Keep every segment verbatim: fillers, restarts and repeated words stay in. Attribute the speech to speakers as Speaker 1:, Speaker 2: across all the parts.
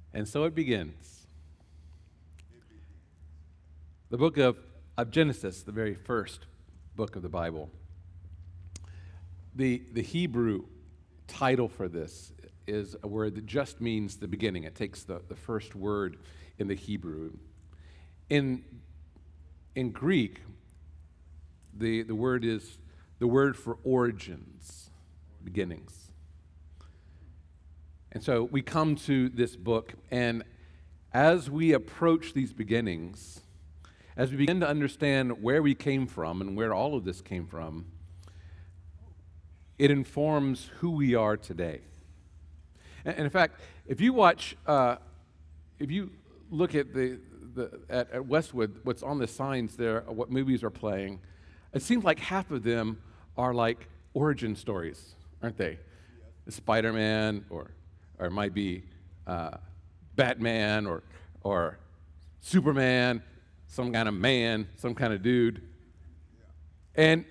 Speaker 1: And so it begins. The book of, of Genesis, the very first book of the Bible. The, the Hebrew title for this is a word that just means the beginning. It takes the, the first word in the Hebrew. In, in Greek, the, the word is the word for origins, beginnings. And so we come to this book, and as we approach these beginnings, as we begin to understand where we came from and where all of this came from, it informs who we are today. And, and in fact, if you watch, uh, if you look at the, the at, at Westwood, what's on the signs there, what movies are playing, it seems like half of them are like origin stories, aren't they? Yes. Spider-Man, or or it might be uh, Batman, or or Superman, some kind of man, some kind of dude, yeah. and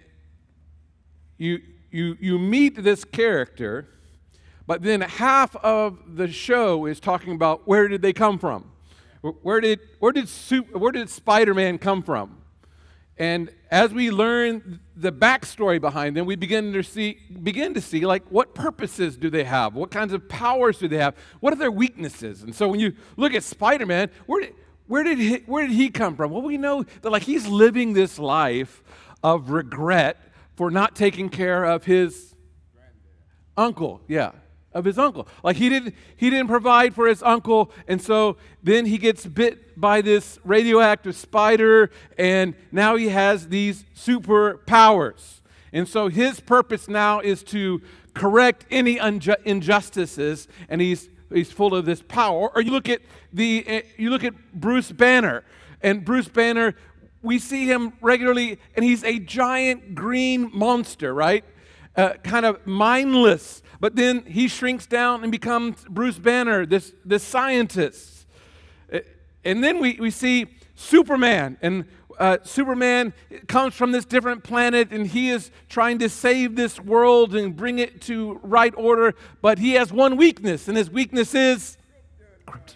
Speaker 1: you you you meet this character, but then half of the show is talking about where did they come from, where did where did where did Spider-Man come from. And as we learn the backstory behind them, we begin to see, begin to see, like, what purposes do they have? What kinds of powers do they have? What are their weaknesses? And so when you look at Spider-Man, where did, where did he, where did he come from? Well, we know that, like, he's living this life of regret for not taking care of his uncle. Yeah. Of his uncle. Like, he didn't he didn't provide for his uncle, and so then he gets bit by this radioactive spider, and now he has these superpowers. And so his purpose now is to correct any unju- injustices, and he's he's full of this power. Or you look at the uh, you look at Bruce Banner, and Bruce Banner, we see him regularly, and he's a giant green monster, right? Uh, kind of mindless, but then he shrinks down and becomes Bruce Banner, this, this scientist. Uh, and then we, we see Superman, and uh, Superman comes from this different planet, and he is trying to save this world and bring it to right order, but he has one weakness, and his weakness is kryptonite.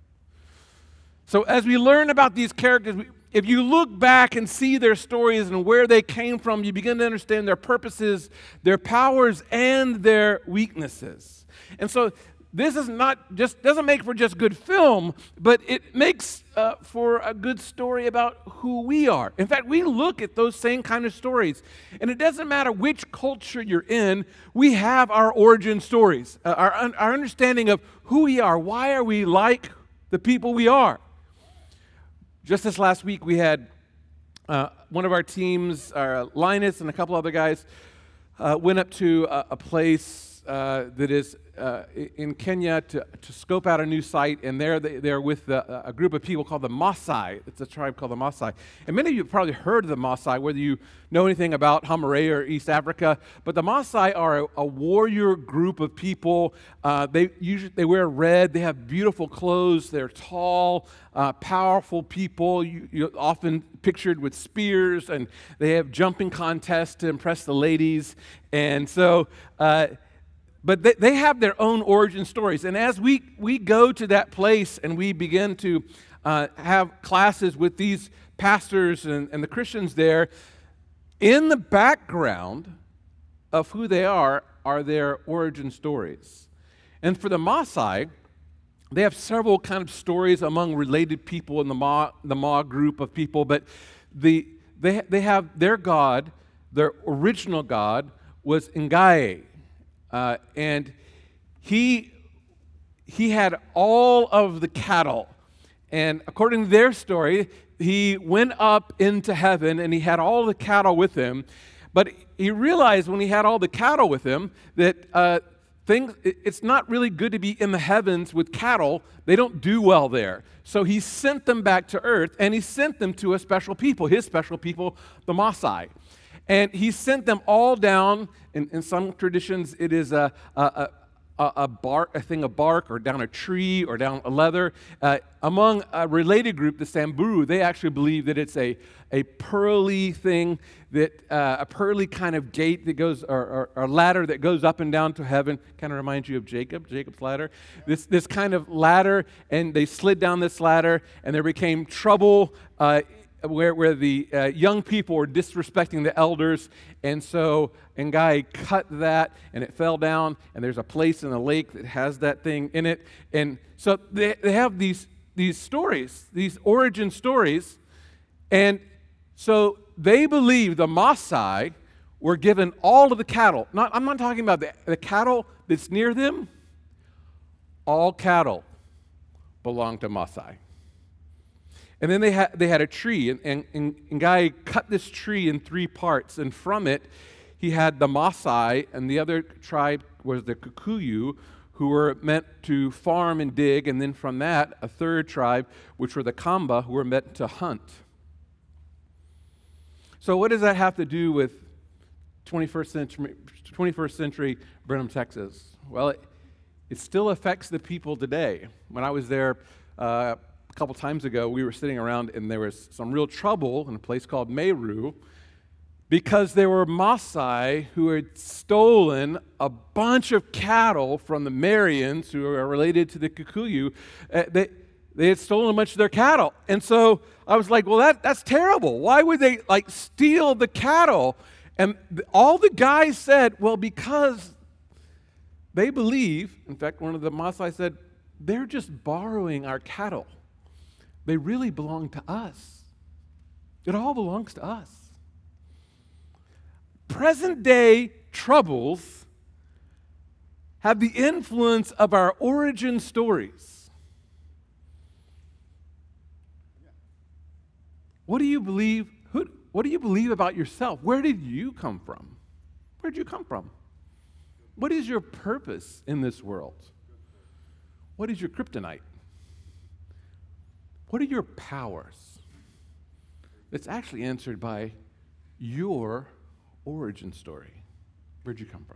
Speaker 1: So as we learn about these characters, we, if you look back and see their stories and where they came from, you begin to understand their purposes, their powers, and their weaknesses. And so this is not just doesn't make for just good film, but it makes uh, for a good story about who we are. In fact, we look at those same kind of stories, and it doesn't matter which culture you're in, we have our origin stories, uh, our, our understanding of who we are. Why are we like the people we are? Just this last week, we had uh, one of our teams, uh, Linus and a couple other guys, uh, went up to a, a place uh, that is uh, in Kenya to, to scope out a new site, and there they, they're with the, a group of people called the Maasai. It's a tribe called the Maasai. And many of you have probably heard of the Maasai, whether you know anything about Hamaré or East Africa, but the Maasai are a, a warrior group of people. Uh, they usually they wear red, they have beautiful clothes, they're tall, uh, powerful people, you, you're often pictured with spears, and they have jumping contests to impress the ladies. And so uh, But they, they have their own origin stories. And as we, we go to that place and we begin to uh, have classes with these pastors and, and the Christians there, in the background of who they are are their origin stories. And for the Maasai, they have several kind of stories among related people in the Ma, the Ma group of people, but the, they, they have their God, their original God was Ngai. Uh, and he, he had all of the cattle. And according to their story, he went up into heaven and he had all the cattle with him. But he realized when he had all the cattle with him that uh, things, it's not really good to be in the heavens with cattle. They don't do well there. So he sent them back to earth, and he sent them to a special people, his special people, the Maasai. And he sent them all down. In, in some traditions, it is a, a, a, a, a bark, a thing of bark, or down a tree, or down a leather. Uh, among a related group, the Samburu, they actually believe that it's a, a pearly thing, that uh, a pearly kind of gate that goes, or, or, or ladder that goes up and down to heaven. Kind of reminds you of Jacob, Jacob's ladder. This this kind of ladder, and they slid down this ladder, and there became trouble. Uh, Where, where the uh, young people were disrespecting the elders, and so Ngai cut that, and it fell down, and there's a place in the lake that has that thing in it. And so they, they have these, these stories, these origin stories, and so they believe the Maasai were given all of the cattle. Not, I'm not talking about the, the cattle that's near them. All cattle belong to Maasai. And then they had they had a tree, and, and, and Ngai cut this tree in three parts, and from it he had the Maasai, and the other tribe was the Kikuyu, who were meant to farm and dig, and then from that, a third tribe, which were the Kamba, who were meant to hunt. So what does that have to do with twenty-first century, twenty-first century Brenham, Texas? Well, it, it still affects the people today. When I was there, uh, a couple times ago, we were sitting around and there was some real trouble in a place called Meru because there were Maasai who had stolen a bunch of cattle from the Marians, who are related to the Kikuyu. Uh, they, they had stolen a bunch of their cattle. And so I was like, well, that, that's terrible. Why would they like steal the cattle? And th- all the guys said, well, because they believe, in fact, one of the Maasai said, they're just borrowing our cattle. They really belong to us. It all belongs to us. Present day troubles have the influence of our origin stories. What do you believe? Who, what do you believe about yourself? Where did you come from? Where did you come from? What is your purpose in this world? What is your kryptonite? What are your powers? It's actually answered by your origin story. Where'd you come from?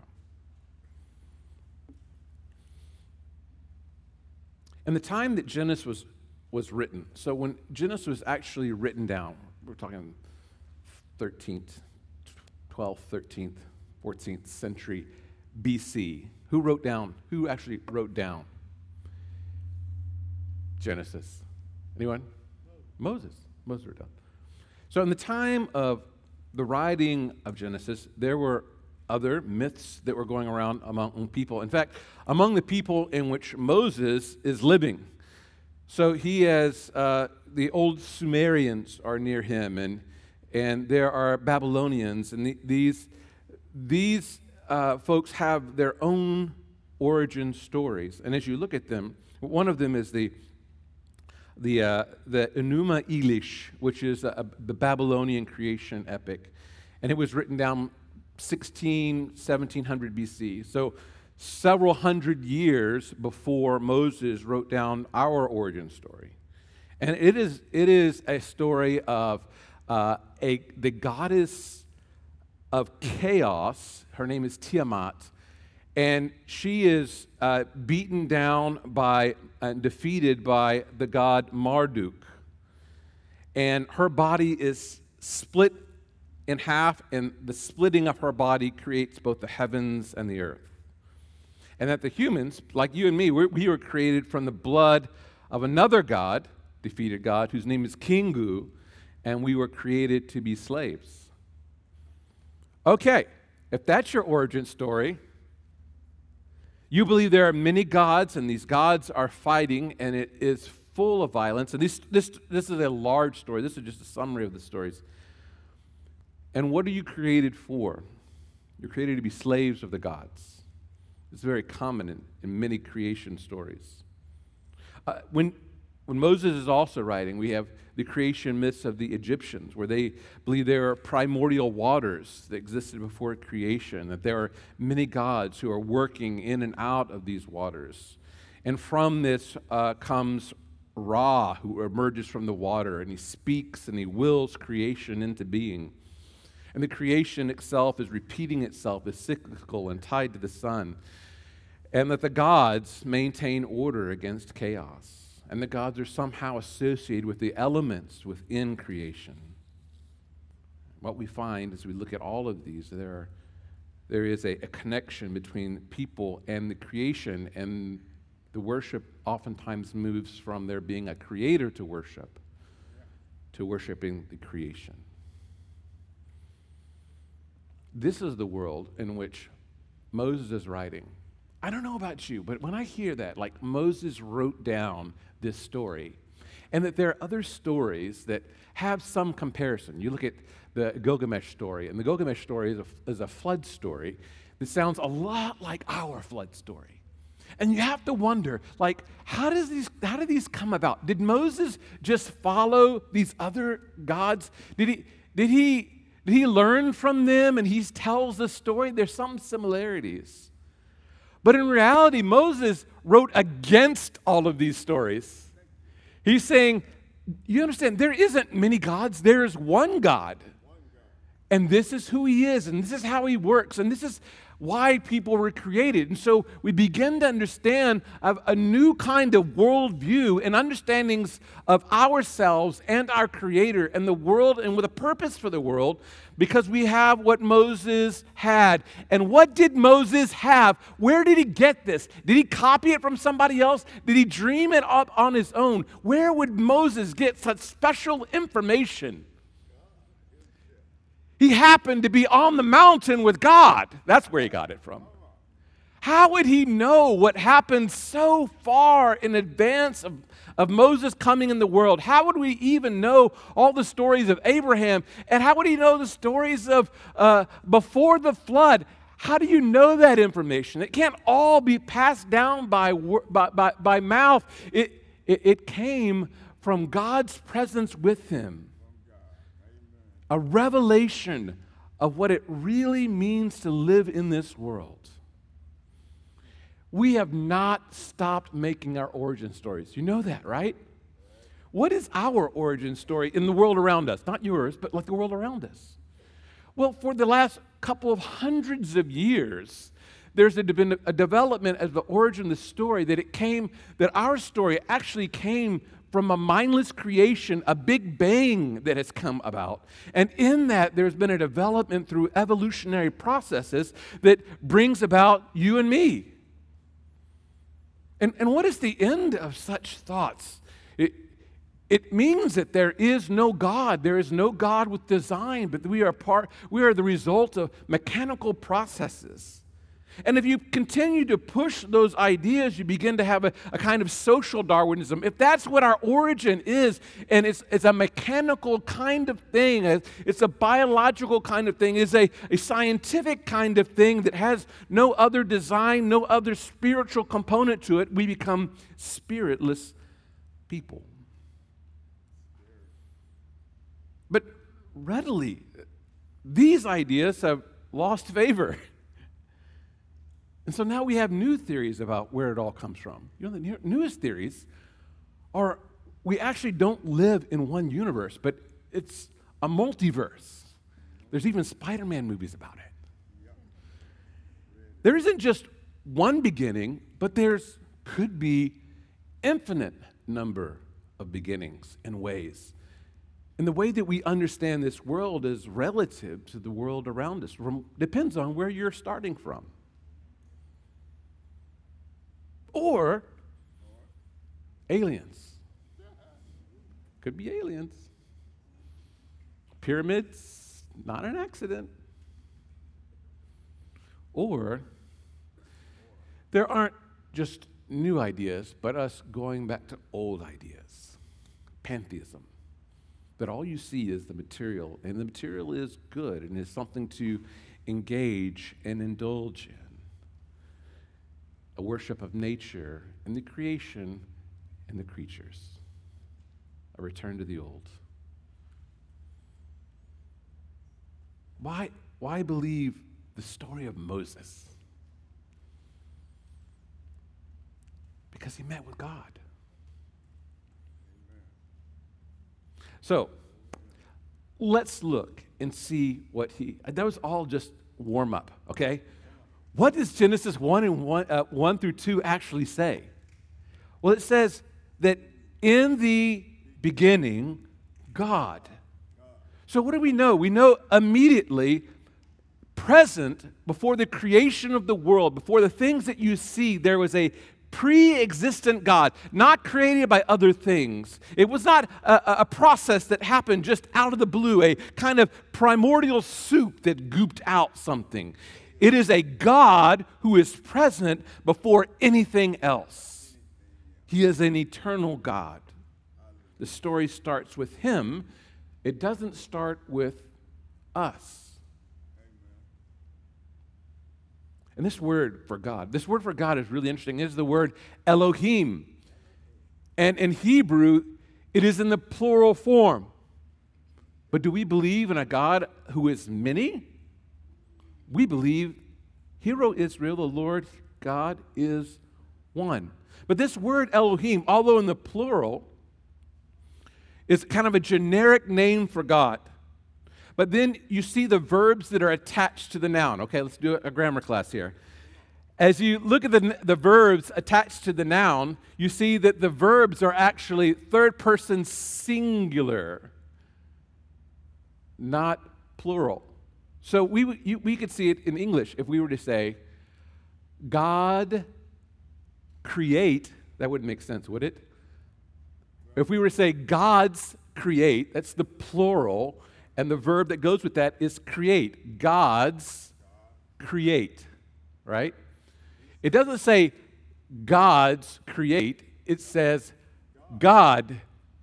Speaker 1: And the time that Genesis was, was written, so when Genesis was actually written down, we're talking thirteenth, twelfth, thirteenth, fourteenth century B C. Who wrote down? Who actually wrote down Genesis? Anyone? Moses. Moses wrote down. So in the time of the writing of Genesis, there were other myths that were going around among people. In fact, among the people in which Moses is living. So he has, uh, the old Sumerians are near him, and and there are Babylonians, and the, these, these uh, folks have their own origin stories. And as you look at them, one of them is the the uh, the Enuma Elish, which is a, a, the Babylonian creation epic, and it was written down sixteen, seventeen hundred B C. So several hundred years before Moses wrote down our origin story, and it is it is a story of uh, a the goddess of chaos. Her name is Tiamat. And she is uh, beaten down by and defeated by the god Marduk. And her body is split in half, and the splitting of her body creates both the heavens and the earth. And that the humans, like you and me, we're, we were created from the blood of another god, defeated god, whose name is Kingu, and we were created to be slaves. Okay, if that's your origin story, you believe there are many gods, and these gods are fighting, and it is full of violence. And this, this, this is a large story. This is just a summary of the stories. And what are you created for? You're created to be slaves of the gods. It's very common in, in many creation stories. Uh, when, when Moses is also writing, we have the creation myths of the Egyptians, where they believe there are primordial waters that existed before creation, that there are many gods who are working in and out of these waters. And from this uh, comes Ra, who emerges from the water, and he speaks and he wills creation into being. And the creation itself is repeating itself, is cyclical and tied to the sun. and that the gods maintain order against chaos, and the gods are somehow associated with the elements within creation. What we find as we look at all of these, there, are, there is a, a connection between people and the creation, and the worship oftentimes moves from there being a creator to worship to worshiping the creation. This is the world in which Moses is writing. I don't know about you, but when I hear that, like Moses wrote down this story, and that there are other stories that have some comparison. You look at the Gilgamesh story, and the Gilgamesh story is a, is a flood story that sounds a lot like our flood story. And you have to wonder, like, how does these how did these come about? Did Moses just follow these other gods? Did he did he did he learn from them and he tells the story? There's some similarities. But in reality, Moses wrote against all of these stories. He's saying, you understand, there isn't many gods, there is one God. And this is who he is, and this is how he works, and this is why people were created. And so we begin to understand of a new kind of worldview and understandings of ourselves and our Creator and the world and with a purpose for the world, because we have what Moses had. And what did Moses have? Where did he get this? Did he copy it from somebody else? Did he dream it up on his own? Where would Moses get such special information? He happened to be on the mountain with God. That's where he got it from. How would he know what happened so far in advance of, of Moses coming in the world? How would we even know all the stories of Abraham? And how would he know the stories of uh, before the flood? How do you know that information? It can't all be passed down by, by, by, by mouth. It, it, it came from God's presence with him. A revelation of what it really means to live in this world. We have not stopped making our origin stories. You know that, right? What is our origin story in the world around us? Not yours, but like the world around us. Well, for the last couple of hundreds of years, there's a, been a development of the origin of the story that it came, that our story actually came from a mindless creation, a big bang that has come about. And in that, there's been a development through evolutionary processes that brings about you and me. And, and what is the end of such thoughts? It, it means that there is no God. There is no God with design, but we are part, we are the result of mechanical processes. And if you continue to push those ideas, you begin to have a, a kind of social Darwinism. If that's what our origin is, and it's, it's a mechanical kind of thing, it's a biological kind of thing, it's a, a scientific kind of thing that has no other design, no other spiritual component to it, we become spiritless people. But readily, these ideas have lost favor. And so now we have new theories about where it all comes from. You know, the newest theories are we actually don't live in one universe, but it's a multiverse. There's even Spider-Man movies about it. There isn't just one beginning, but there's could be infinite number of beginnings and ways. And the way that we understand this world is relative to the world around us. Depends on where you're starting from. Or aliens. Could be aliens. Pyramids, not an accident. Or there aren't just new ideas, but us going back to old ideas. Pantheism. That all you see is the material, and the material is good and is something to engage and indulge in. A worship of nature and the creation and the creatures. A return to the old. Why, why believe the story of Moses? Because he met with God. So, let's look and see what he, that was all just warm up, okay? What does Genesis one and one, uh, one through two actually say? Well, it says that in the beginning, God. So what do we know? We know immediately, present, before the creation of the world, before the things that you see, there was a pre-existent God, not created by other things. It was not a, a process that happened just out of the blue, a kind of primordial soup that gooped out something. It is a God who is present before anything else. He is an eternal God. The story starts with him. It doesn't start with us. And this word for God, this word for God is really interesting. It is the word Elohim. And in Hebrew, it is in the plural form. But do we believe in a God who is many? We believe, Hear, O Israel, the Lord God is one. But this word Elohim, although in the plural, is kind of a generic name for God. But then you see the verbs that are attached to the noun. Okay, let's do a grammar class here. As you look at the, the verbs attached to the noun, you see that the verbs are actually third person singular, not plural. So we, you, we could see it in English if we were to say, God create, that wouldn't make sense, would it? If we were to say gods create, that's the plural, and the verb that goes with that is create. Gods create, right? It doesn't say gods create, it says God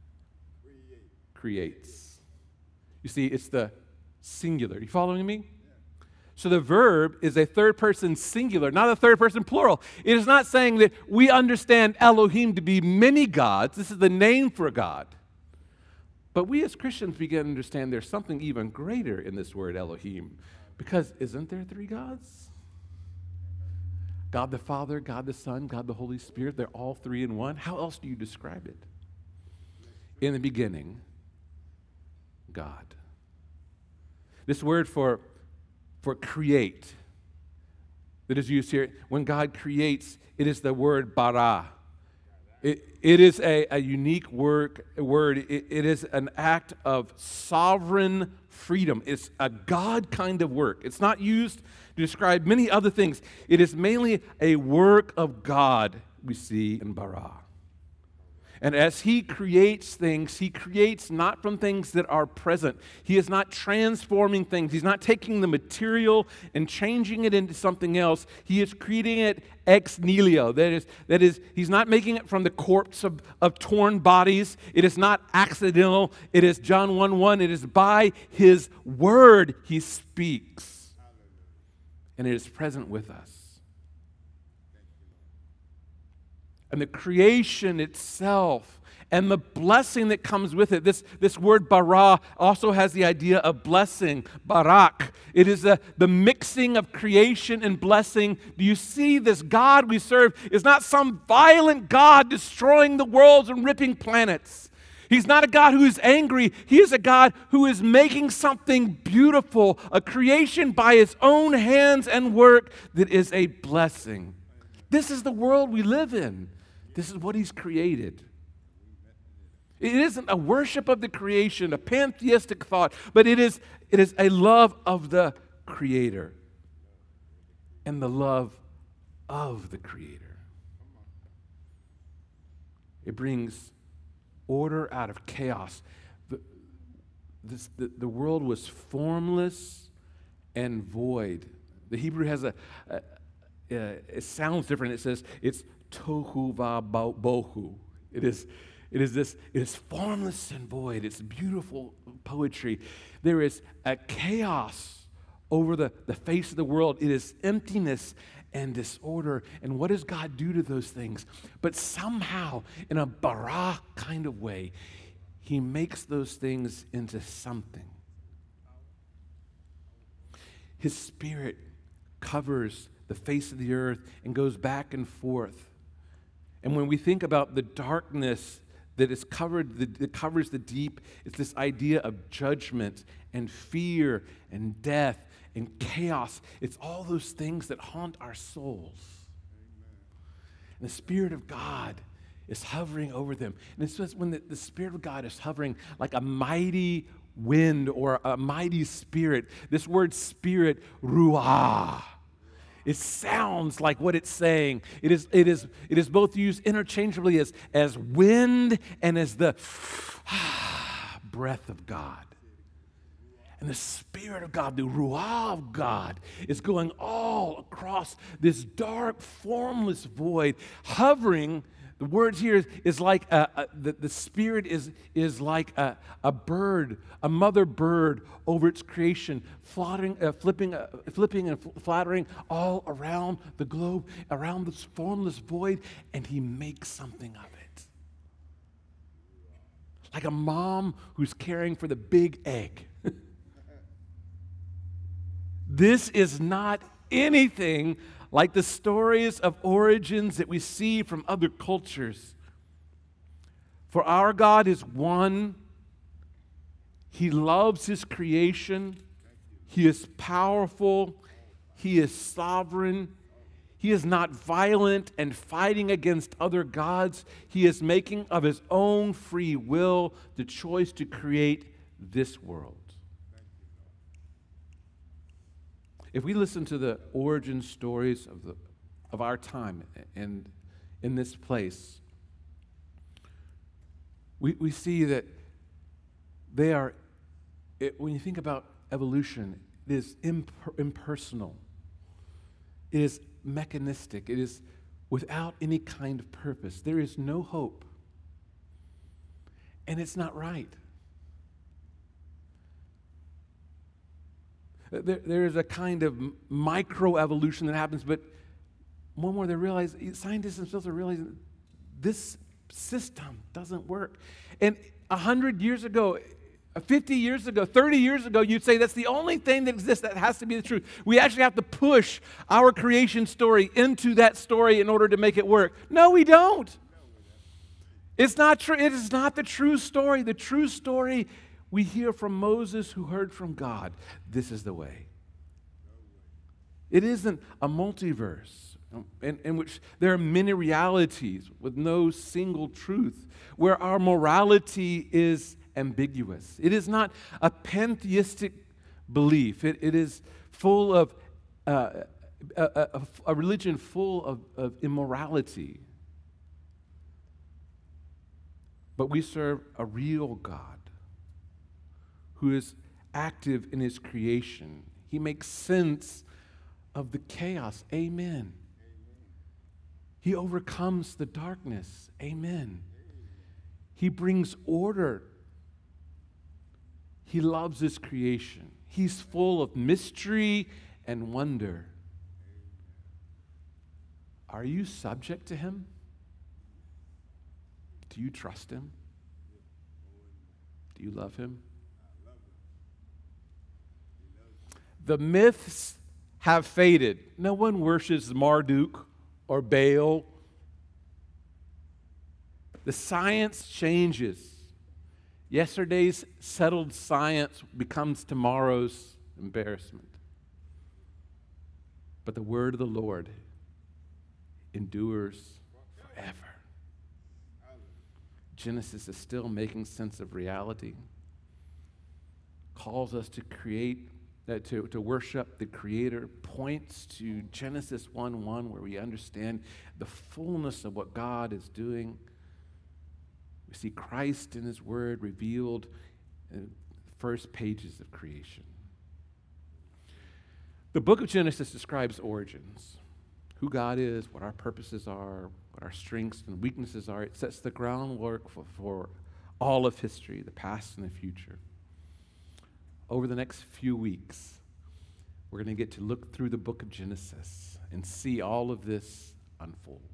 Speaker 1: creates. You see, it's the singular. You following me? So the verb is a third person singular, not a third person plural. It is not saying that we understand Elohim to be many gods. This is the name for God. But we as Christians begin to understand there's something even greater in this word Elohim. Because isn't there three gods? God the Father, God the Son, God the Holy Spirit. They're all three in one. How else do you describe it? In the beginning, God. This word for, for create that is used here, when God creates, it is the word bara. It, it is a, a unique word. word. It, it is an act of sovereign freedom. It's a God kind of work. It's not used to describe many other things. It is mainly a work of God we see in bara. And as he creates things, he creates not from things that are present. He is not transforming things. He's not taking the material and changing it into something else. He is creating it ex nihilo. That is, that is he's not making it from the corpse of, of torn bodies. It is not accidental. It is John one one. It is by his word he speaks. And it is present with us. And the creation itself and the blessing that comes with it. This, this word bara also has the idea of blessing, barak. It is a, the mixing of creation and blessing. Do you see this God we serve is not some violent God destroying the worlds and ripping planets. He's not a God who is angry. He is a God who is making something beautiful, a creation by his own hands and work that is a blessing. This is the world we live in. This is what he's created. It isn't a worship of the creation, a pantheistic thought, but it is, it is a love of the Creator and the love of the Creator. It brings order out of chaos. The, this, the, the world was formless and void. The Hebrew has a, a, a it sounds different. It says it's tohu va bohu. It is, it is this, it is formless and void. It's beautiful poetry. There is a chaos over the, the face of the world. It is emptiness and disorder. And what does God do to those things? But somehow, in a bara kind of way, he makes those things into something. His Spirit covers the face of the earth and goes back and forth. And when we think about the darkness that is covered, that covers the deep, it's this idea of judgment and fear and death and chaos. It's all those things that haunt our souls. And the Spirit of God is hovering over them. And it says when the, the Spirit of God is hovering like a mighty wind or a mighty spirit, this word spirit, ruah, it sounds like what it's saying. It is, it is, it is both used interchangeably as, as wind and as the breath of God. And the Spirit of God, the Ruah of God, is going all across this dark, formless void, hovering. The word here is, is like a, a, the, the Spirit is, is like a, a bird, a mother bird over its creation, fluttering, uh, flipping, uh, flipping and flattering all around the globe, around this formless void, and he makes something of it. Like a mom who's caring for the big egg. This is not anything like the stories of origins that we see from other cultures. For our God is one. He loves his creation. He is powerful. He is sovereign. He is not violent and fighting against other gods. He is making of his own free will the choice to create this world. If we listen to the origin stories of, the, of our time and in this place, we, we see that they are, it, when you think about evolution, it is imper, impersonal. It is mechanistic. It is without any kind of purpose. There is no hope. And it's not right. There, there is a kind of microevolution that happens, but one more they realize, scientists themselves are realizing this system doesn't work. And a hundred years ago, fifty years ago, thirty years ago, you'd say that's the only thing that exists that has to be the truth. We actually have to push our creation story into that story in order to make it work. No, we don't. It's not true. It is not the true story. The true story we hear from Moses who heard from God. This is the way. It isn't a multiverse in, in which there are many realities with no single truth, where our morality is ambiguous. It is not a pantheistic belief. It, it is full of uh, a, a, a religion full of, of immorality. But we serve a real God who is active in his creation. He makes sense of the chaos. Amen. He overcomes the darkness. Amen. He brings order. He loves his creation. He's full of mystery and wonder. Are you subject to him? Do you trust him? Do you love him? The myths have faded. No one worships Marduk or Baal. The science changes. Yesterday's settled science becomes tomorrow's embarrassment. But the word of the Lord endures forever. Genesis is still making sense of reality, calls us to create Uh, to, to worship the Creator, points to Genesis one one, where we understand the fullness of what God is doing. We see Christ in his word revealed in the first pages of creation. The book of Genesis describes origins, who God is, what our purposes are, what our strengths and weaknesses are. It sets the groundwork for, for all of history, the past and the future. Over the next few weeks, we're going to get to look through the book of Genesis and see all of this unfold.